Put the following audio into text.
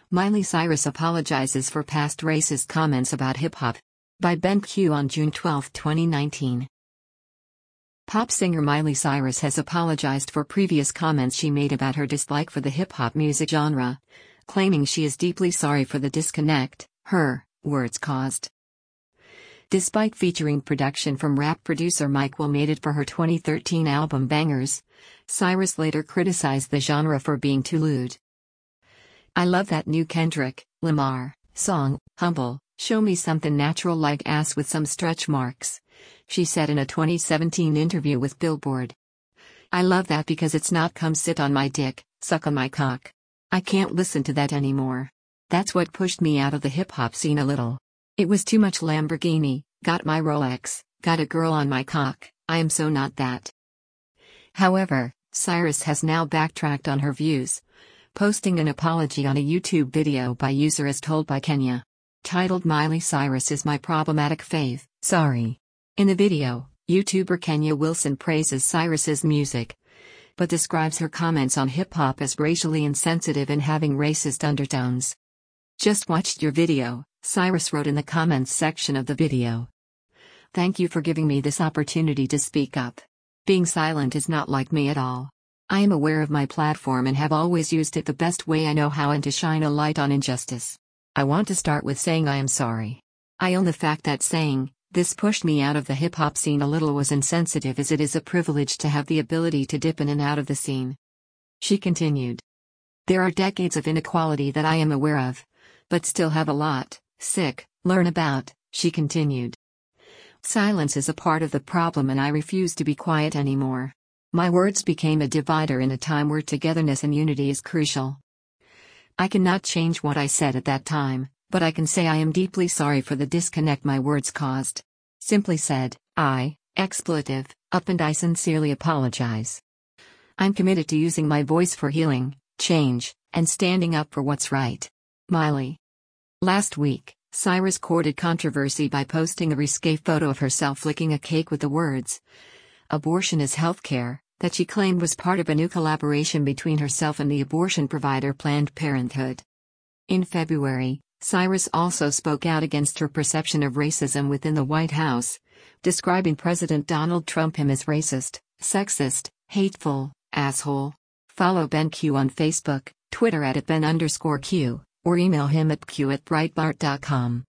Miley Cyrus apologizes for past racist comments about hip-hop. By Ben Q on June 12, 2019. Pop singer Miley Cyrus has apologized for previous comments she made about her dislike for the hip-hop music genre, claiming she is deeply sorry for the disconnect her words caused. Despite featuring production from rap producer Mike Will Made It for her 2013 album Bangers, Cyrus later criticized the genre for being too lewd. "I love that new Kendrick Lamar song, Humble, show me something natural like ass with some stretch marks," she said in a 2017 interview with Billboard. "I love that because it's not come sit on my dick, suck on my cock. I can't listen to that anymore. That's what pushed me out of the hip-hop scene a little. It was too much Lamborghini, got my Rolex, got a girl on my cock, I am so not that." However, Cyrus has now backtracked on her views, posting an apology on a YouTube video by user As Told by Kenya, titled "Miley Cyrus is my problematic fave, sorry." In the video, YouTuber Kenya Wilson praises Cyrus's music, but describes her comments on hip-hop as racially insensitive and having racist undertones. "Just watched your video," Cyrus wrote in the comments section of the video. "Thank you for giving me this opportunity to speak up. Being silent is not like me at all. I am aware of my platform and have always used it the best way I know how and to shine a light on injustice. I want to start with saying I am sorry. I own the fact that saying this pushed me out of the hip-hop scene a little was insensitive, as it is a privilege to have the ability to dip in and out of the scene." She continued, "There are decades of inequality that I am aware of, but still have a lot learn about," she continued. "Silence is a part of the problem and I refuse to be quiet anymore. My words became a divider in a time where togetherness and unity is crucial. I cannot change what I said at that time, but I can say I am deeply sorry for the disconnect my words caused. Simply said, expletive, up, and I sincerely apologize. I'm committed to using my voice for healing, change, and standing up for what's right." Miley. Last week, Cyrus courted controversy by posting a risque photo of herself licking a cake with the words, "Abortion is healthcare," that she claimed was part of a new collaboration between herself and the abortion provider Planned Parenthood. In February, Cyrus also spoke out against her perception of racism within the White House, describing President Donald Trump as racist, sexist, hateful, asshole. Follow Ben Q on Facebook, Twitter @Ben_Q, or email him at q@breitbart.com.